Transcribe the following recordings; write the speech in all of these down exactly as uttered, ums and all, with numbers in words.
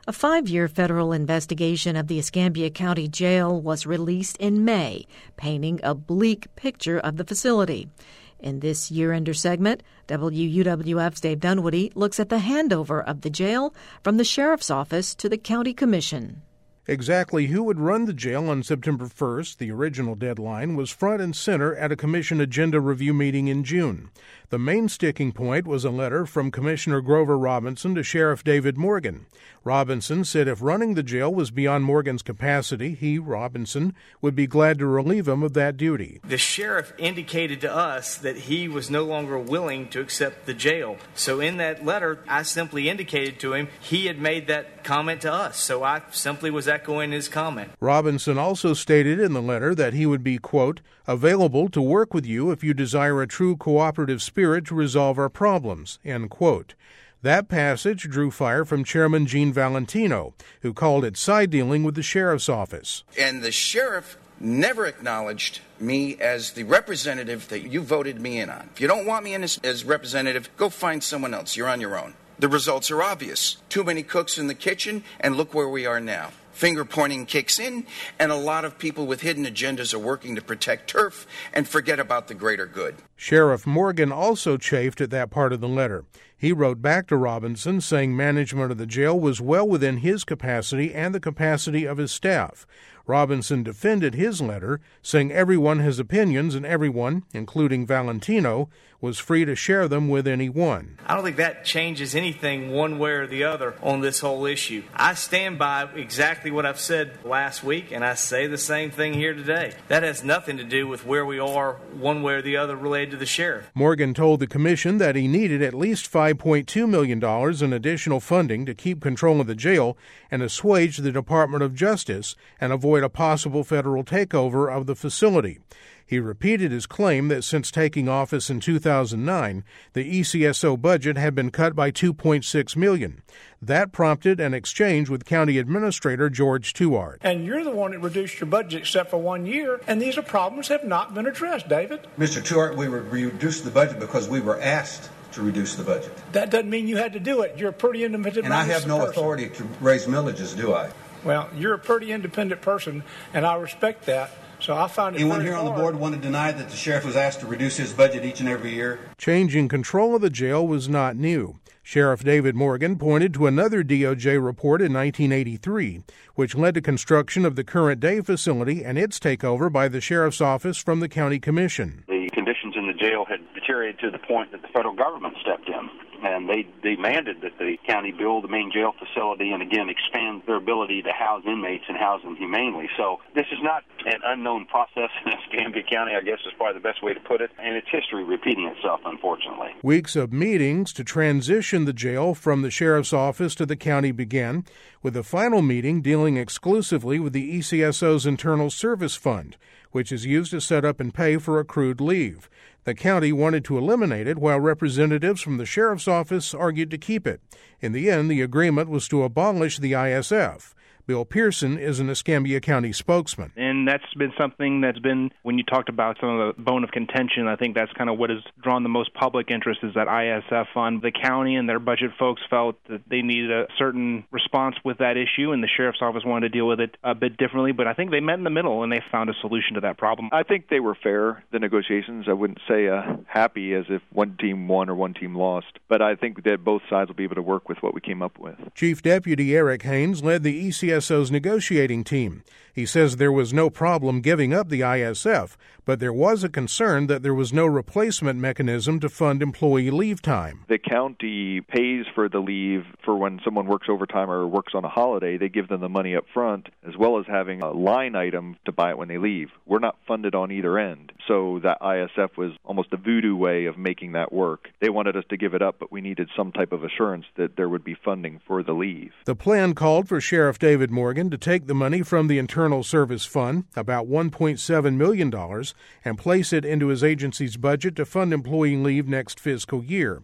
A five-year federal investigation of the Escambia County Jail was released in May, painting a bleak picture of the facility. In this year-ender segment, W U W F's Dave Dunwoody looks at the handover of the jail from the Sheriff's Office to the County Commission. Exactly who would run the jail on September first, the original deadline, was front and center at a commission agenda review meeting in June. The main sticking point was a letter from Commissioner Grover Robinson to Sheriff David Morgan. Robinson said if running the jail was beyond Morgan's capacity, he, Robinson, would be glad to relieve him of that duty. The sheriff indicated to us that he was no longer willing to accept the jail. So in that letter, I simply indicated to him he had made that comment to us. So I simply was echoing his comment. Robinson also stated in the letter that he would be, quote, available to work with you if you desire a true cooperative spirit to resolve our problems, end quote. That passage drew fire from Chairman Gene Valentino, who called it side dealing with the sheriff's office. And the sheriff never acknowledged me as the representative that you voted me in on. If you don't want me in as, as representative, go find someone else. You're on your own. The results are obvious. Too many cooks in the kitchen, and look where we are now. Finger pointing kicks in, and a lot of people with hidden agendas are working to protect turf and forget about the greater good. Sheriff Morgan also chafed at that part of the letter. He wrote back to Robinson saying management of the jail was well within his capacity and the capacity of his staff. Robinson defended his letter, saying everyone has opinions and everyone, including Valentino, was free to share them with anyone. I don't think that changes anything one way or the other on this whole issue. I stand by exactly what I've said last week, and I say the same thing here today. That has nothing to do with where we are one way or the other related to the sheriff. Morgan told the commission that he needed at least five point two million dollars in additional funding to keep control of the jail and assuage the Department of Justice and avoid a possible federal takeover of the facility. He repeated his claim that since taking office in two thousand nine, the E C S O budget had been cut by two point six million dollars. That prompted an exchange with County Administrator George Tuart. And you're the one that reduced your budget except for one year, and these are problems that have not been addressed, David. Mister Tuart, we reduced the budget because we were asked to reduce the budget. That doesn't mean you had to do it. You're a pretty independent And I have no person. authority to raise millages, do I? Well, you're a pretty independent person, and I respect that. So I found it Anyone very here on hard. the board want to deny that the sheriff was asked to reduce his budget each and every year? Changing control of the jail was not new. Sheriff David Morgan pointed to another D O J report in nineteen eighty-three, which led to construction of the current-day facility and its takeover by the Sheriff's Office from the County Commission. The conditions in the jail had deteriorated to the point that the federal government stepped in, and they demanded that the county build the main jail facility and, again, expand their ability to house inmates and house them humanely. So this is not an unknown process in Escambia County, I guess is probably the best way to put it, and it's history repeating itself, unfortunately. Weeks of meetings to transition the jail from the Sheriff's Office to the county began, with the final meeting dealing exclusively with the E C S O's Internal Service Fund, which is used to set up and pay for accrued leave. The county wanted to eliminate it, while representatives from the Sheriff's Office argued to keep it. In the end, the agreement was to abolish the I S F. Bill Pearson is an Escambia County spokesman. And that's been something that's been, when you talked about some of the bone of contention, I think that's kind of what has drawn the most public interest is that I S F fund. The county and their budget folks felt that they needed a certain response with that issue, and the Sheriff's Office wanted to deal with it a bit differently. But I think they met in the middle, and they found a solution to that problem. I think they were fair, the negotiations. I wouldn't say uh, happy as if one team won or one team lost. But I think that both sides will be able to work with what we came up with. Chief Deputy Eric Haynes led the E C S O's negotiating team. He says there was no problem giving up the I S F, but there was a concern that there was no replacement mechanism to fund employee leave time. The county pays for the leave for when someone works overtime or works on a holiday. They give them the money up front, as well as having a line item to buy it when they leave. We're not funded on either end, so that I S F was almost a voodoo way of making that work. They wanted us to give it up, but we needed some type of assurance that there would be funding for the leave. The plan called for Sheriff David Morgan to take the money from the Internal Service Fund, about one point seven million dollars, and place it into his agency's budget to fund employee leave next fiscal year.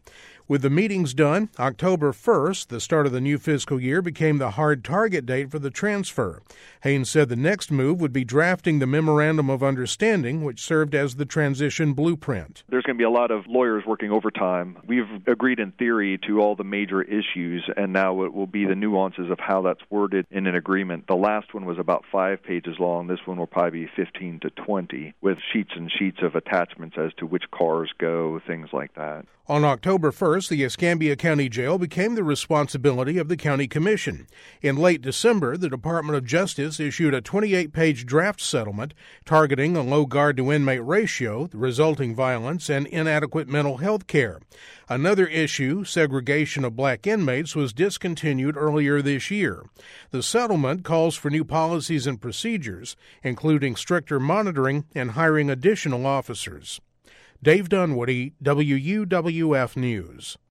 With the meetings done, October first, the start of the new fiscal year, became the hard target date for the transfer. Haynes said the next move would be drafting the Memorandum of Understanding, which served as the transition blueprint. There's going to be a lot of lawyers working overtime. We've agreed in theory to all the major issues, and now it will be the nuances of how that's worded in an agreement. The last one was about five pages long. This one will probably be fifteen to twenty, with sheets and sheets of attachments as to which cars go, things like that. On October first, the Escambia County Jail became the responsibility of the County Commission. In late December, the Department of Justice issued a twenty-eight page draft settlement targeting a low guard-to-inmate ratio, the resulting violence, and inadequate mental health care. Another issue, segregation of black inmates, was discontinued earlier this year. The settlement calls for new policies and procedures, including stricter monitoring and hiring additional officers. Dave Dunwoody, W U W F News.